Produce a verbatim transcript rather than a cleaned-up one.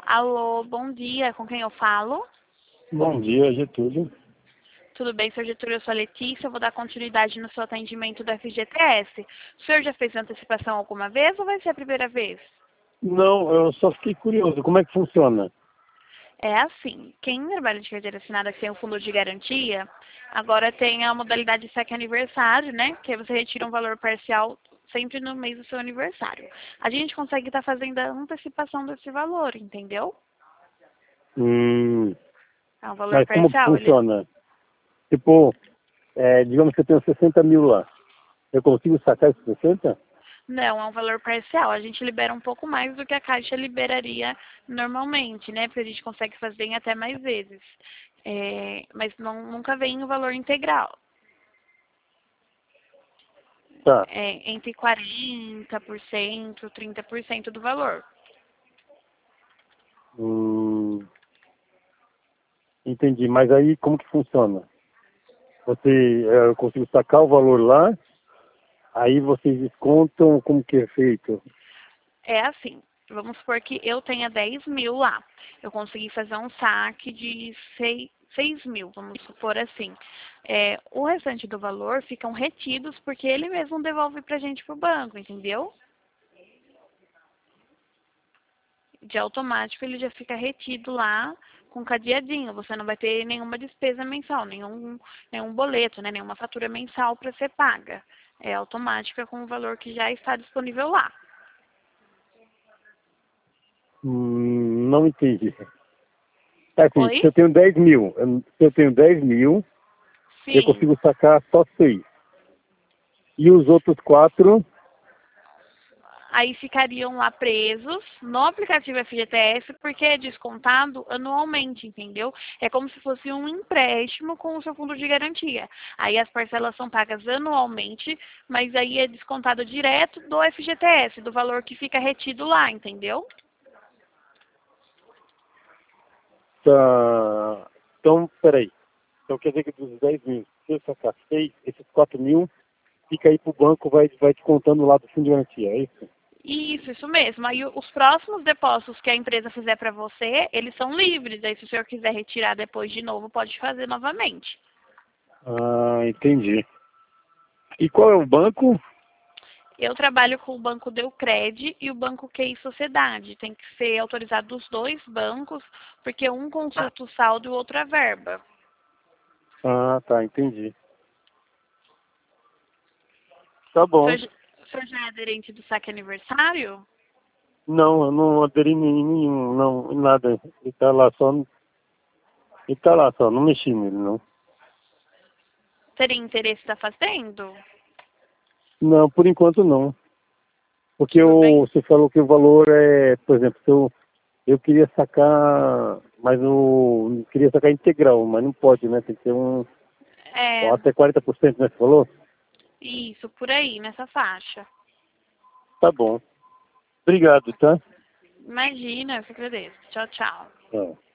Alô, bom dia. Com quem eu falo? Bom dia, Getúlio. Tudo bem, senhor Getúlio? Eu sou a Letícia. Eu vou dar continuidade no seu atendimento do F G T S. O senhor já fez antecipação alguma vez ou vai ser a primeira vez? Não, eu só fiquei curioso, como é que funciona? É assim, quem trabalha de carteira assinada que tem o fundo de garantia, agora tem a modalidade saque aniversário, né? Que aí você retira um valor parcial sempre no mês do seu aniversário. A gente consegue estar fazendo a antecipação desse valor, entendeu? Hum, É um valor mas como que parcial, ele funciona? Tipo, é, digamos que eu tenho sessenta mil lá. Eu consigo sacar esses sessenta? não, é um valor parcial. A gente libera um pouco mais do que a Caixa liberaria normalmente, né? Porque a gente consegue fazer em até mais vezes. É, mas não, nunca vem o valor integral. Tá. É entre quarenta por cento, trinta por cento do valor. Hum, entendi. Mas aí como que funciona? Você, é, eu consigo sacar o valor lá, aí vocês descontam como que é feito? É assim, vamos supor que eu tenha dez mil lá. Eu consegui fazer um saque de seis, seis mil, vamos supor assim. É, o restante do valor ficam retidos porque ele mesmo devolve pra gente pro banco, entendeu? De automático ele já fica retido lá com cadeadinho. Você não vai ter nenhuma despesa mensal, nenhum, nenhum boleto, né? Nenhuma fatura mensal para ser paga. É automática com o valor que já está disponível lá. Hum, não entendi. É assim, Oi? se eu tenho dez mil, eu- se eu tenho dez mil, eu Sim. consigo sacar só seis. E os outros quatro, Aí ficariam lá presos no aplicativo F G T S porque é descontado anualmente, entendeu? É como se fosse um empréstimo com o seu fundo de garantia. Aí as parcelas são pagas anualmente, mas aí é descontado direto do F G T S, do valor que fica retido lá, entendeu? tá... Então, peraí. Então quer dizer que dos dez mil, se eu sacar seis, esses quatro mil fica aí pro banco, vai, vai te contando lá do fundo de garantia, é isso? Isso, isso mesmo. Aí o- os próximos depósitos que a empresa fizer para você, eles são livres. Aí se o senhor quiser retirar depois de novo, pode fazer novamente. Ah, entendi. E qual é o banco? Eu trabalho com o Banco Deucred e o Banco Q I Sociedade. Tem que ser autorizado dos dois bancos, porque um consulta o saldo e o outro a verba. Ah, tá, entendi. Tá O senhor, bom. j- o senhor já é aderente do saque aniversário? Não, eu não aderi em nenhum, não, em nada. Ele tá lá só, ele tá lá só, não mexi nele, não. Teria interesse em estar fazendo? Não, por enquanto não. Porque Tudo bem? eu, você falou que o valor é, por exemplo, se eu, eu queria sacar, mas eu queria sacar integral, mas não pode, né? Tem que ser um, É, até quarenta por cento, né? Você falou? isso, por aí, nessa faixa. Tá bom. Obrigado, tá? Imagina, eu que agradeço. Tchau, tchau. Tchau.